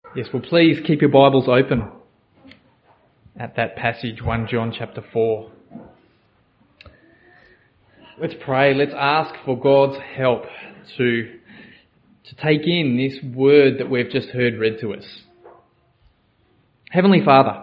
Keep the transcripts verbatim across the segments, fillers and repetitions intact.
Yes, well please keep your Bibles open at that passage, First John chapter four. Let's pray, let's ask for God's help to, to take in this word that we've just heard read to us. Heavenly Father,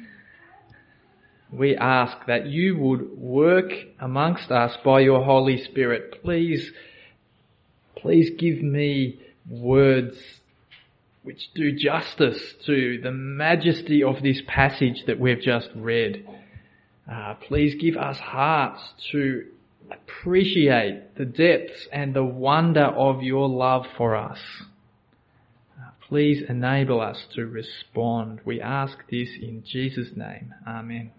we ask that you would work amongst us by your Holy Spirit. Please, please give me words which do justice to the majesty of this passage that we've just read. Uh, please give us hearts to appreciate the depths and the wonder of your love for us. Uh, please enable us to respond. We ask this in Jesus' name. Amen.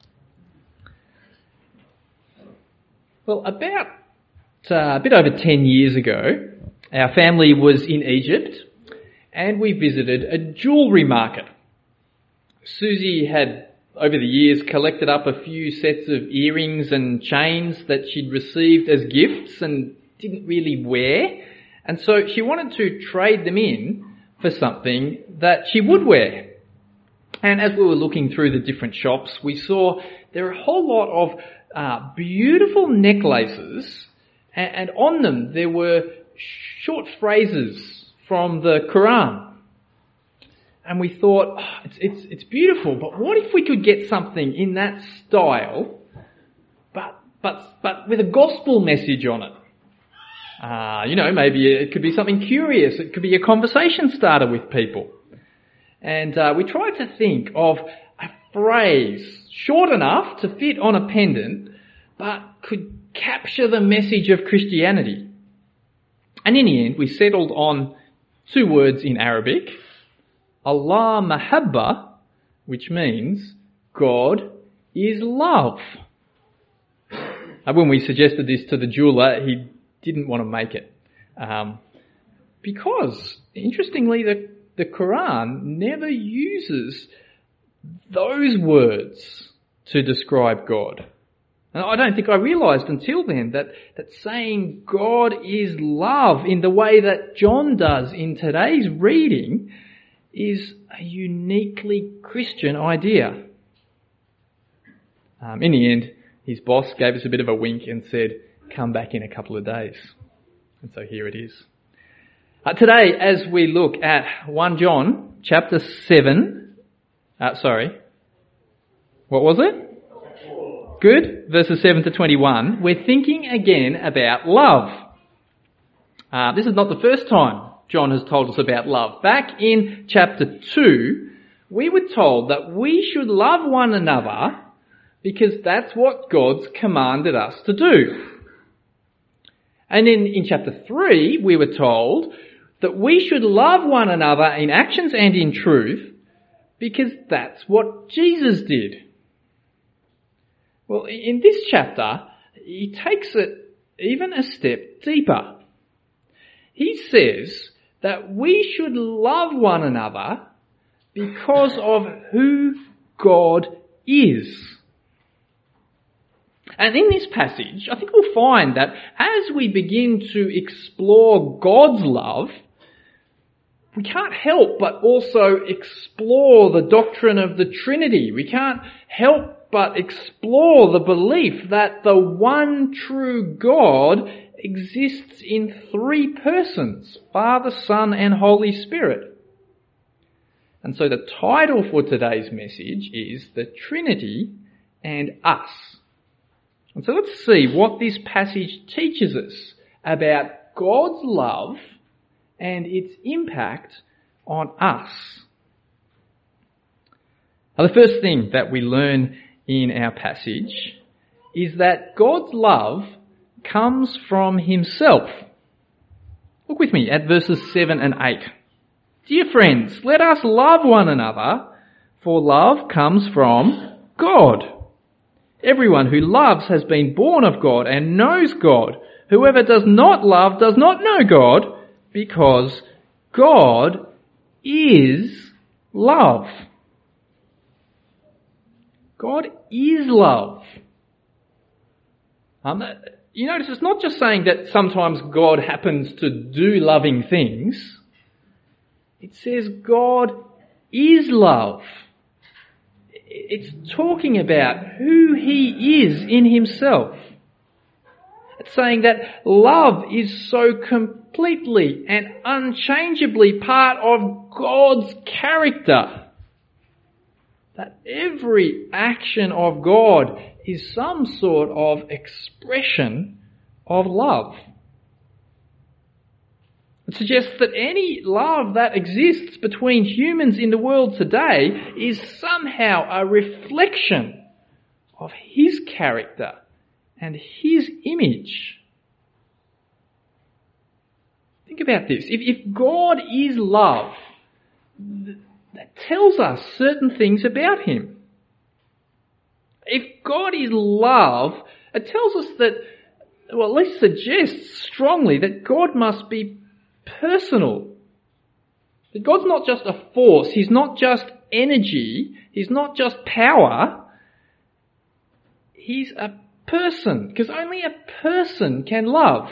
Well, about uh, a bit over ten years ago, our family was in Egypt, and we visited a jewellery market. Susie had, over the years, collected up a few sets of earrings and chains that she'd received as gifts and didn't really wear. And so she wanted to trade them in for something that she would wear. And as we were looking through the different shops, we saw there are a whole lot of uh, beautiful necklaces, and, and on them there were short phrases from the Quran. And we thought, oh, it's, it's, it's beautiful, but what if we could get something in that style, but, but, but with a gospel message on it? Uh, you know, maybe it could be something curious. It could be a conversation starter with people. And uh, we tried to think of a phrase short enough to fit on a pendant, but could capture the message of Christianity. And in the end, we settled on two words in Arabic, Allah Mahabba, which means God is love. And when we suggested this to the jeweller, he didn't want to make it. Um, because, interestingly, the, the Quran never uses those words to describe God. And I don't think I realised until then that, that saying God is love in the way that John does in today's reading is a uniquely Christian idea. Um, in the end, his boss gave us a bit of a wink and said, come back in a couple of days. And so here it is. Uh, today, as we look at First John chapter seven, uh, sorry, what was it? Good, verses seven to twenty-one, we're thinking again about love. Uh, this is not the first time John has told us about love. Back in chapter two, we were told that we should love one another because that's what God's commanded us to do. And in, in chapter three, we were told that we should love one another in actions and in truth because that's what Jesus did. Well, in this chapter, he takes it even a step deeper. He says that we should love one another because of who God is. And in this passage, I think we'll find that as we begin to explore God's love, we can't help but also explore the doctrine of the Trinity. We can't help but explore the belief that the one true God exists in three persons, Father, Son, and Holy Spirit. And so the title for today's message is The Trinity and Us. And so let's see what this passage teaches us about God's love and its impact on us. Now, the first thing that we learn in our passage is that God's love comes from himself. Look with me at verses seven and eight. Dear friends, let us love one another, for love comes from God. Everyone who loves has been born of God and knows God. Whoever does not love does not know God, because God is love. God is love. Um, you notice it's not just saying that sometimes God happens to do loving things. It says God is love. It's talking about who he is in himself. It's saying that love is so completely and unchangeably part of God's character that every action of God is some sort of expression of love. It suggests that any love that exists between humans in the world today is somehow a reflection of his character and his image. Think about this. If, if God is love, that tells us certain things about him. If God is love, it tells us that, well, at least suggests strongly that God must be personal. That God's not just a force, he's not just energy, he's not just power, he's a person, because only a person can love.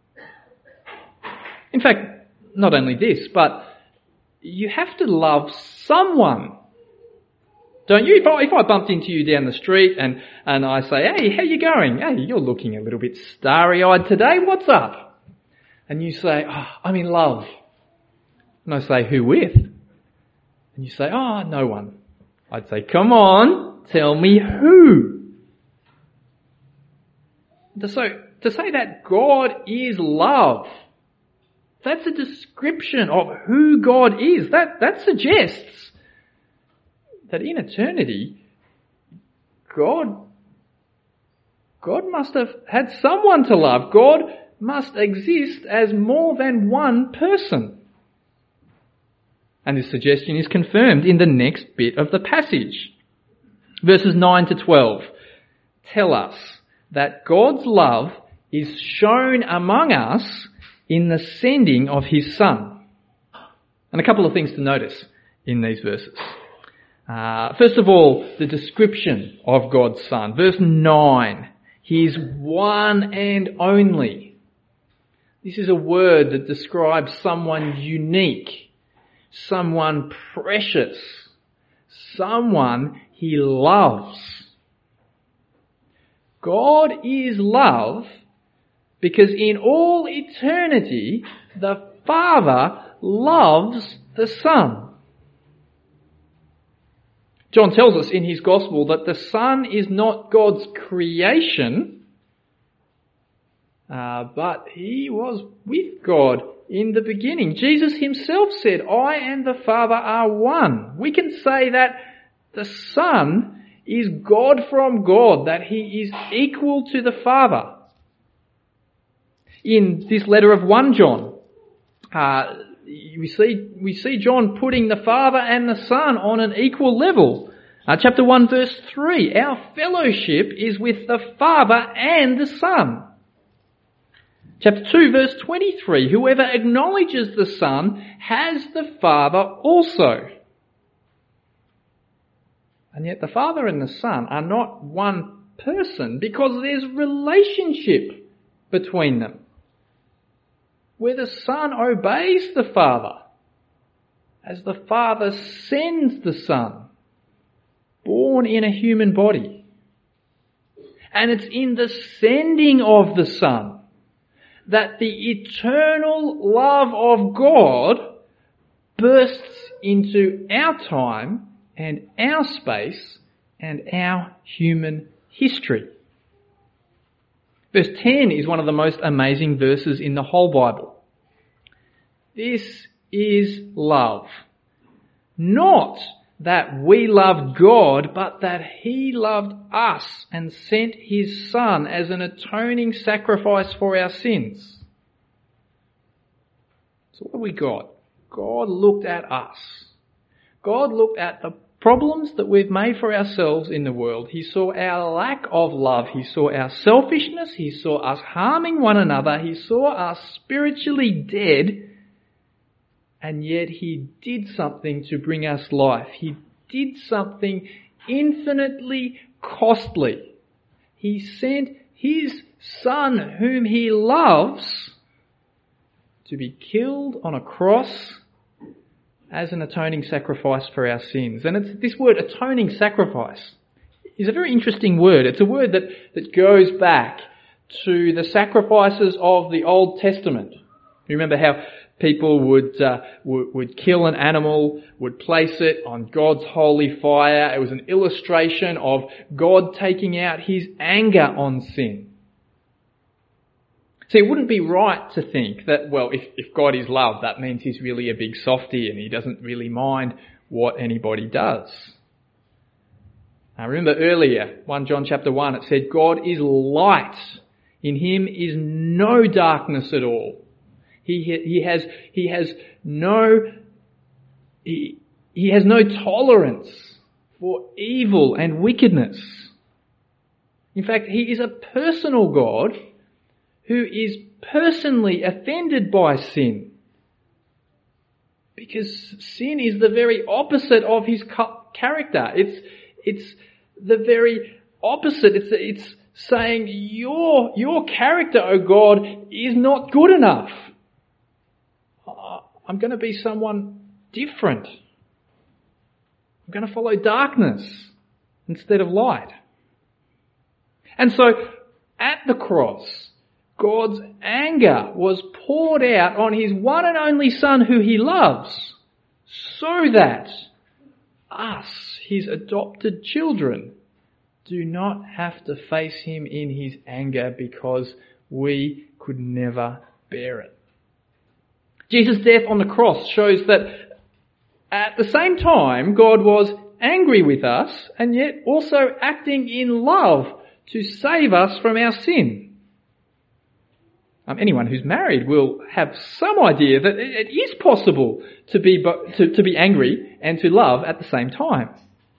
In fact, not only this, but you have to love someone. Don't you? If I, if I bumped into you down the street and, and I say, hey, how you going? Hey, you're looking a little bit starry-eyed today. What's up? And you say, oh, I'm in love. And I say, who with? And you say, oh, no one. I'd say, come on, tell me who. So, to say that God is love, that's a description of who God is. That, that suggests that in eternity, God, God must have had someone to love. God must exist as more than one person. And this suggestion is confirmed in the next bit of the passage. Verses nine to twelve tell us that God's love is shown among us in the sending of his Son. And a couple of things to notice in these verses. Uh, first of all, the description of God's Son. Verse nine, his one and only. This is a word that describes someone unique, someone precious, someone he loves. God is love because in all eternity, the Father loves the Son. John tells us in his Gospel that the Son is not God's creation, Uh, but he was with God in the beginning. Jesus himself said, I and the Father are one. We can say that the Son is God from God, that he is equal to the Father. In this letter of First John, uh, we see, we see John putting the Father and the Son on an equal level. Uh, chapter one verse three, our fellowship is with the Father and the Son. Chapter two verse twenty-three, whoever acknowledges the Son has the Father also. And yet the Father and the Son are not one person because there's relationship between them, where the Son obeys the Father as the Father sends the Son, born in a human body. And it's in the sending of the Son that the eternal love of God bursts into our time and our space and our human history. Verse ten is one of the most amazing verses in the whole Bible. This is love. Not that we loved God, but that he loved us and sent his Son as an atoning sacrifice for our sins. So what have we got? God looked at us. God looked at the problems that we've made for ourselves in the world. He saw our lack of love. He saw our selfishness. He saw us harming one another. He saw us spiritually dead. And yet he did something to bring us life. He did something infinitely costly. He sent his Son, whom he loves, to be killed on a cross as an atoning sacrifice for our sins. And it's this word, atoning sacrifice, is a very interesting word. It's a word that, that goes back to the sacrifices of the Old Testament. You remember how people would, uh, would would kill an animal, would place it on God's holy fire. It was an illustration of God taking out his anger on sin. See, it wouldn't be right to think that, well, if, if God is love, that means he's really a big softie and he doesn't really mind what anybody does. I remember earlier, First John chapter one, it said, God is light. In him is no darkness at all. He, he has, he has no, he, he has no tolerance for evil and wickedness. In fact, he is a personal God who is personally offended by sin. Because sin is the very opposite of his character. It's, it's the very opposite. It's, it's saying your, your character, O God, is not good enough. I'm going to be someone different. I'm going to follow darkness instead of light. And so, at the cross, God's anger was poured out on his one and only Son who he loves, so that us, his adopted children, do not have to face him in his anger because we could never bear it. Jesus' death on the cross shows that at the same time God was angry with us and yet also acting in love to save us from our sin. Um, anyone who's married will have some idea that it is possible to be to, to be angry and to love at the same time.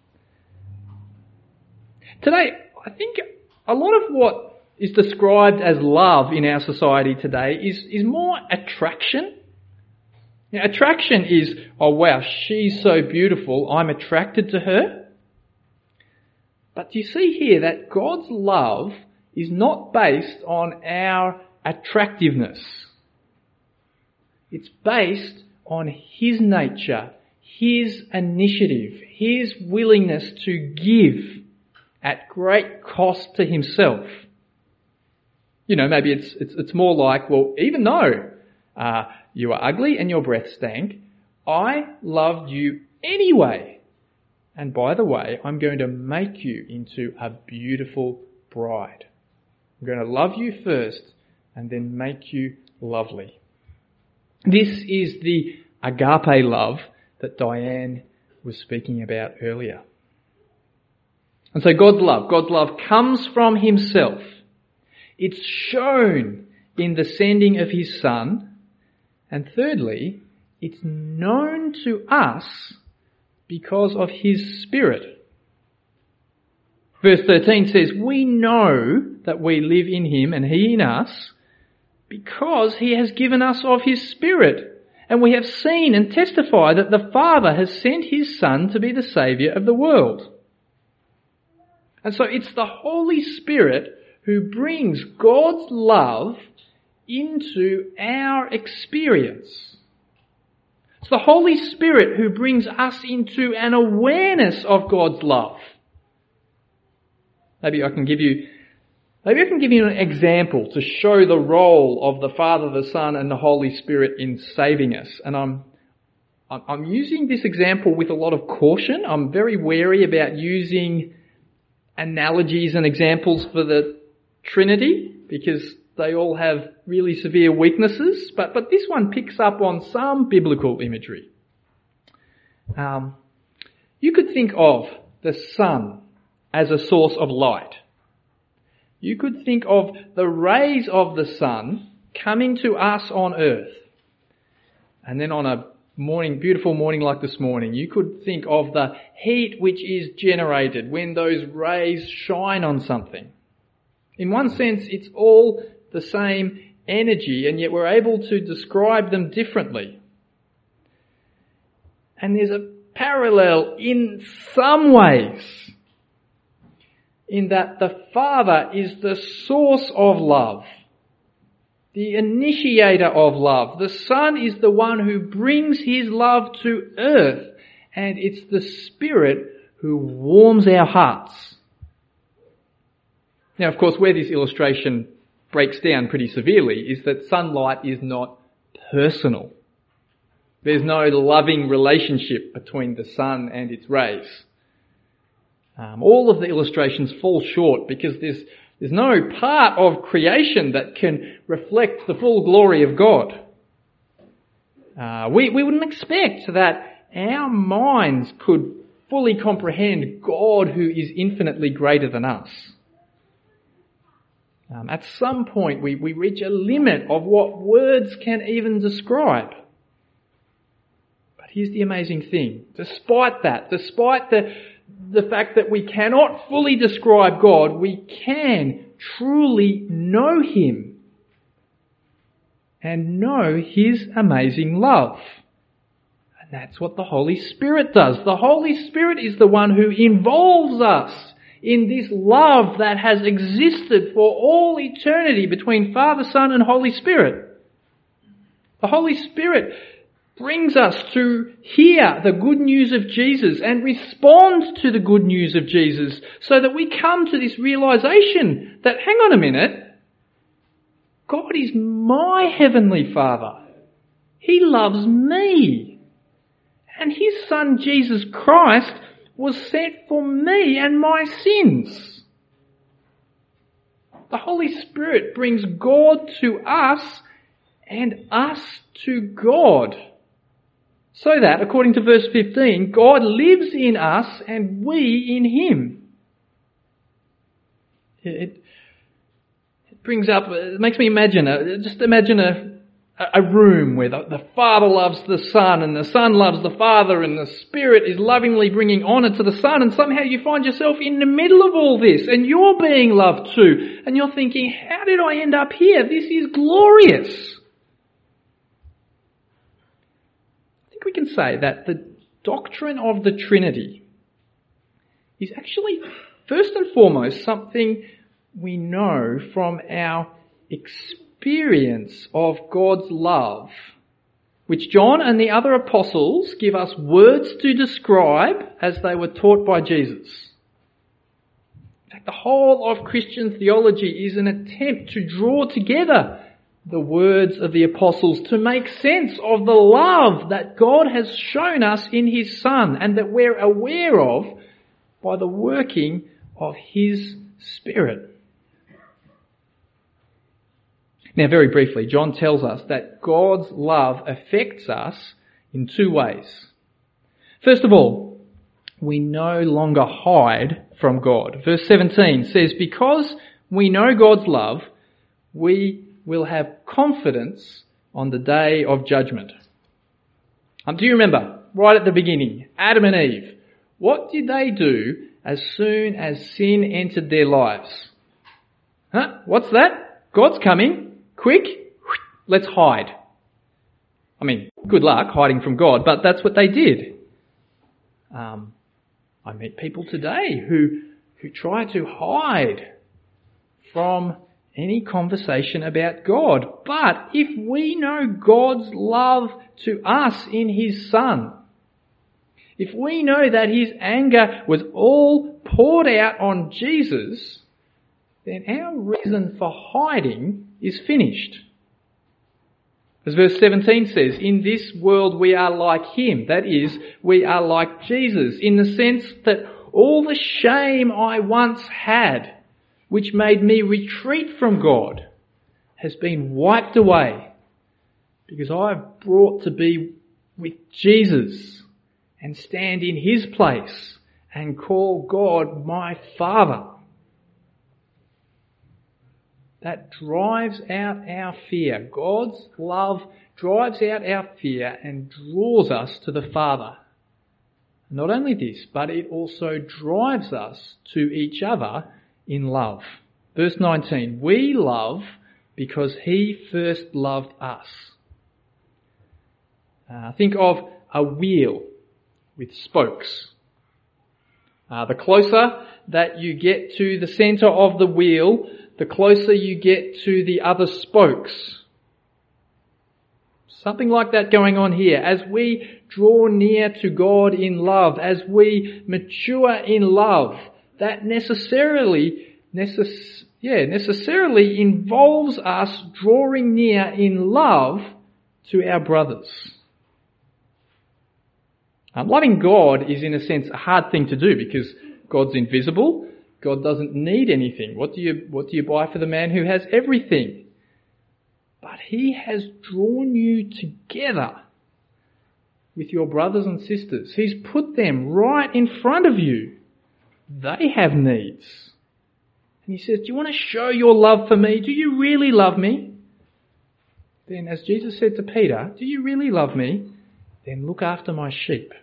Today, I think a lot of what is described as love in our society today is, is more attraction. Now, attraction is, oh wow, she's so beautiful, I'm attracted to her. But you see here that God's love is not based on our attractiveness. It's based on his nature, his initiative, his willingness to give at great cost to himself. You know, maybe it's it's, it's more like, well, even though uh, you are ugly and your breath stank, I loved you anyway. And by the way, I'm going to make you into a beautiful bride. I'm going to love you first and then make you lovely. This is the agape love that Diane was speaking about earlier. And so God's love, God's love comes from himself. It's shown in the sending of his Son. And thirdly, it's known to us because of his Spirit. Verse thirteen says, we know that we live in him and he in us because he has given us of his Spirit. And we have seen and testify that the Father has sent his Son to be the Saviour of the world. And so it's the Holy Spirit who brings God's love into our experience. It's the Holy Spirit who brings us into an awareness of God's love. Maybe I can give you, maybe I can give you an example to show the role of the Father, the Son, and the Holy Spirit in saving us. And I'm, I'm using this example with a lot of caution. I'm very wary about using analogies and examples for the Trinity because they all have really severe weaknesses, but, but this one picks up on some biblical imagery. Um, you could think of the sun as a source of light. You could think of the rays of the sun coming to us on earth. And then on a morning, beautiful morning like this morning, you could think of the heat which is generated when those rays shine on something. In one sense, it's all the same energy, and yet we're able to describe them differently. And there's a parallel in some ways, in that the Father is the source of love, the initiator of love. The Son is the one who brings his love to earth, and it's the Spirit who warms our hearts. Now, of course, where this illustration breaks down pretty severely is that sunlight is not personal. There's no loving relationship between the sun and its rays. Um, all of the illustrations fall short because there's there's no part of creation that can reflect the full glory of God. Uh, we, we wouldn't expect that our minds could fully comprehend God who is infinitely greater than us. Um, at some point we, we reach a limit of what words can even describe. But here's the amazing thing. Despite that, despite the, the fact that we cannot fully describe God, we can truly know him and know his amazing love. And that's what the Holy Spirit does. The Holy Spirit is the one who involves us in this love that has existed for all eternity between Father, Son and Holy Spirit. The Holy Spirit brings us to hear the good news of Jesus and respond to the good news of Jesus so that we come to this realization that, hang on a minute, God is my Heavenly Father. He loves me. And his Son Jesus Christ was sent for me and my sins. The Holy Spirit brings God to us and us to God. So that, according to verse fifteen, God lives in us and we in him. It, it brings up, it makes me imagine, a, just imagine a, a room where the, the Father loves the Son and the Son loves the Father and the Spirit is lovingly bringing honour to the Son, and somehow you find yourself in the middle of all this and you're being loved too. And you're thinking, how did I end up here? This is glorious. I think we can say that the doctrine of the Trinity is actually first and foremost something we know from our experience of God's love, which John and the other apostles give us words to describe as they were taught by Jesus. In fact, the whole of Christian theology is an attempt to draw together the words of the apostles to make sense of the love that God has shown us in his Son and that we're aware of by the working of his Spirit. Now, very briefly, John tells us that God's love affects us in two ways. First of all, we no longer hide from God. Verse seventeen says, because we know God's love, we will have confidence on the day of judgment. Um, do you remember, right at the beginning, Adam and Eve, what did they do as soon as sin entered their lives? Huh? What's that? God's coming. Quick, let's hide. I mean, good luck hiding from God, but that's what they did. Um, I meet people today who who try to hide from any conversation about God. But if we know God's love to us in his Son, if we know that his anger was all poured out on Jesus, then our reason for hiding is finished. As verse seventeen says, in this world we are like him. That is, we are like Jesus in the sense that all the shame I once had, which made me retreat from God, has been wiped away because I have brought to be with Jesus and stand in his place and call God my Father. That drives out our fear. God's love drives out our fear and draws us to the Father. Not only this, but it also drives us to each other in love. Verse nineteen, we love because he first loved us. Uh, think of a wheel with spokes. Uh, the closer that you get to the centre of the wheel, the closer you get to the other spokes. Something like that going on here. As we draw near to God in love, as we mature in love, that necessarily, necess- yeah, necessarily involves us drawing near in love to our brothers. Um, loving God is in a sense a hard thing to do because God's invisible. God doesn't need anything. What do you, what do you buy for the man who has everything? But He has drawn you together with your brothers and sisters. He's put them right in front of you. They have needs. And He says, do you want to show your love for me? Do you really love me? Then as Jesus said to Peter, do you really love me? Then look after my sheep.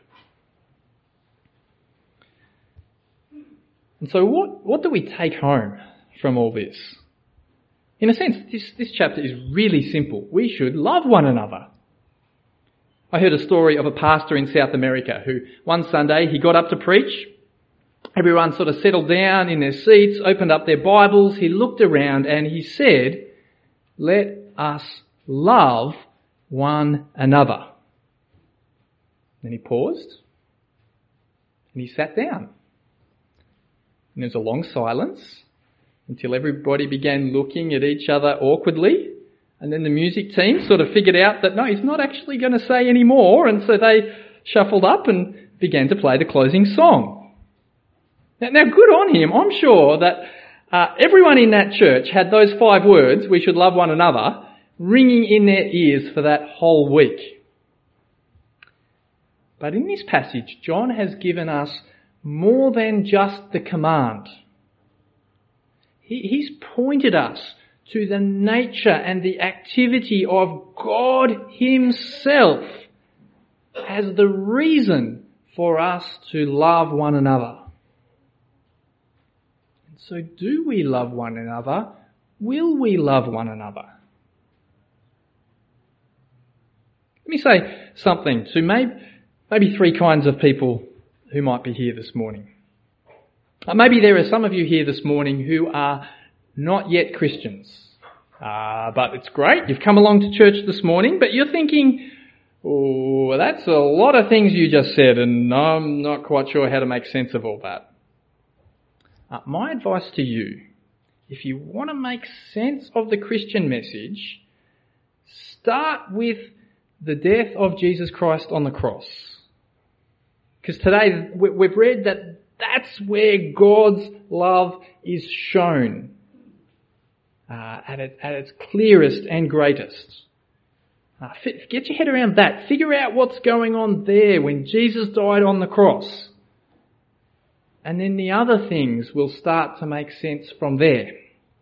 And so what, what do we take home from all this? In a sense, this, this chapter is really simple. We should love one another. I heard a story of a pastor in South America who one Sunday he got up to preach. Everyone sort of settled down in their seats, opened up their Bibles. He looked around and he said, let us love one another. Then he paused and he sat down. And there was a long silence until everybody began looking at each other awkwardly. And then the music team sort of figured out that no, he's not actually going to say any more. And so they shuffled up and began to play the closing song. Now, now good on him. I'm sure that uh, everyone in that church had those five words, we should love one another, ringing in their ears for that whole week. But in this passage, John has given us more than just the command. He, he's pointed us to the nature and the activity of God Himself as the reason for us to love one another. And so do we love one another? Will we love one another? Let me say something to maybe, maybe three kinds of people who might be here this morning. Uh, maybe there are some of you here this morning who are not yet Christians. Uh, but it's great, you've come along to church this morning, but you're thinking, oh, that's a lot of things you just said, and I'm not quite sure how to make sense of all that. Uh, my advice to you, if you want to make sense of the Christian message, start with the death of Jesus Christ on the cross. Because today we've read that that's where God's love is shown uh, at, it, at its clearest and greatest. Uh, get your head around that. Figure out what's going on there when Jesus died on the cross. And then the other things will start to make sense from there.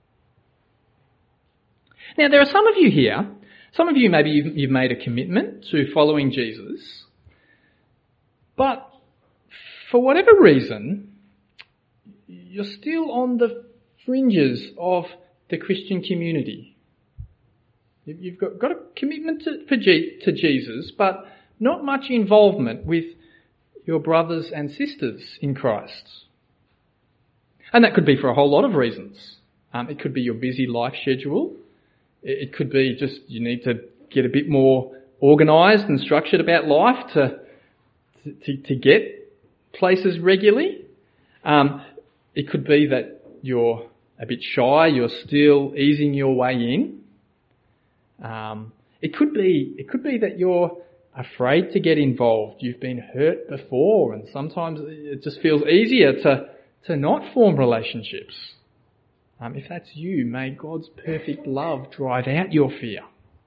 Now there are some of you here, some of you maybe you've, you've made a commitment to following Jesus, but for whatever reason, you're still on the fringes of the Christian community. You've got, got a commitment to, for G, to Jesus, but not much involvement with your brothers and sisters in Christ. And that could be for a whole lot of reasons. Um, it could be your busy life schedule. It, it could be just you need to get a bit more organised and structured about life to to, to, to get places regularly. Um, it could be that you're a bit shy, you're still easing your way in. Um, it could be, it could be that you're afraid to get involved. You've been hurt before, and sometimes it just feels easier to, to not form relationships. Um, if that's you, may God's perfect love drive out your fear.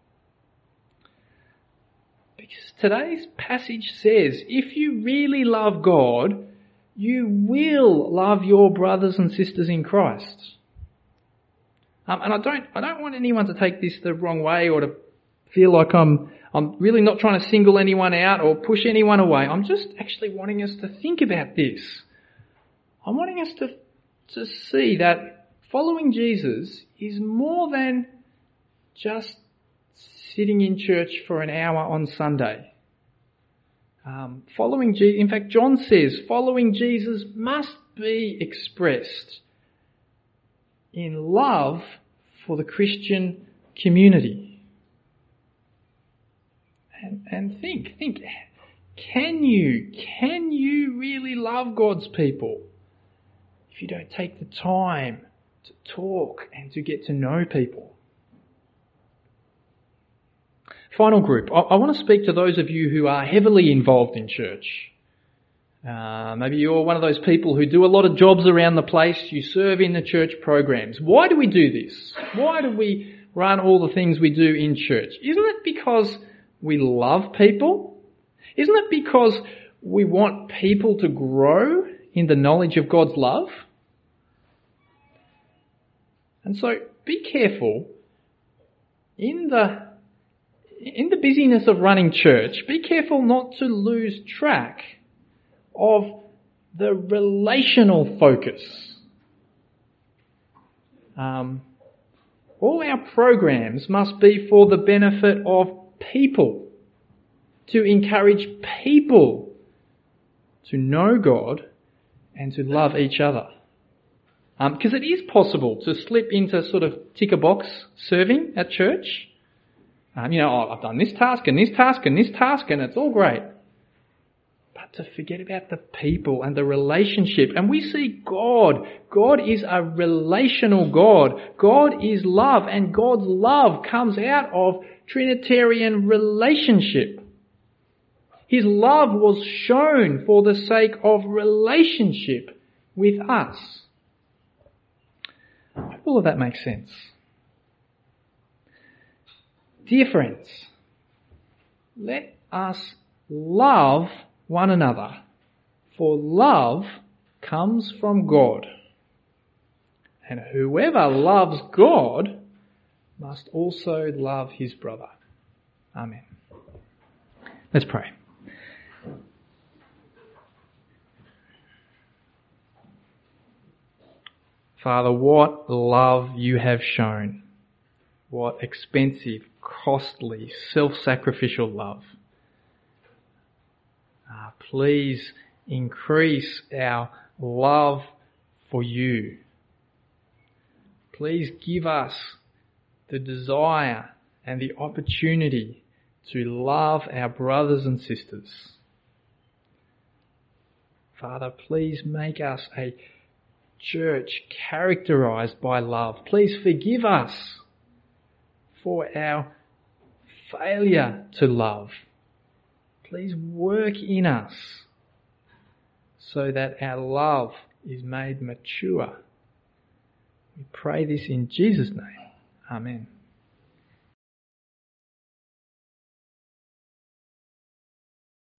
Because today's passage says, if you really love God, you will love your brothers and sisters in Christ. Um, and I don't, I don't want anyone to take this the wrong way or to feel like I'm, I'm really not trying to single anyone out or push anyone away. I'm just actually wanting us to think about this. I'm wanting us to, to see that following Jesus is more than just sitting in church for an hour on Sunday. Um, following Jesus, in fact, John says, following Jesus must be expressed in love for the Christian community. And, and think, think, can you, can you really love God's people if you don't take the time to talk and to get to know people? Final group. I, I want to speak to those of you who are heavily involved in church. Uh, maybe you're one of those people who do a lot of jobs around the place. You serve in the church programs. Why do we do this? Why do we run all the things we do in church? Isn't it because we love people? Isn't it because we want people to grow in the knowledge of God's love? And so be careful in the in the busyness of running church. Be careful not to lose track of the relational focus. Um, all our programs must be for the benefit of people, to encourage people to know God and to love each other. Because um, it is possible to slip into sort of tick-a-box serving at church. Um, you know, oh, I've done this task and this task and this task and it's all great. But to forget about the people and the relationship. And we see God. God is a relational God. God is love, and God's love comes out of Trinitarian relationship. His love was shown for the sake of relationship with us. I hope all of that makes sense. Dear friends, let us love one another, for love comes from God. And whoever loves God must also love his brother. Amen. Let's pray. Father, what love you have shown. What expensive, costly, self-sacrificial love. Uh, please increase our love for you. Please give us the desire and the opportunity to love our brothers and sisters. Father, please make us a church characterized by love. Please forgive us for our failure to love. Please work in us so that our love is made mature. We pray this in Jesus' name. Amen.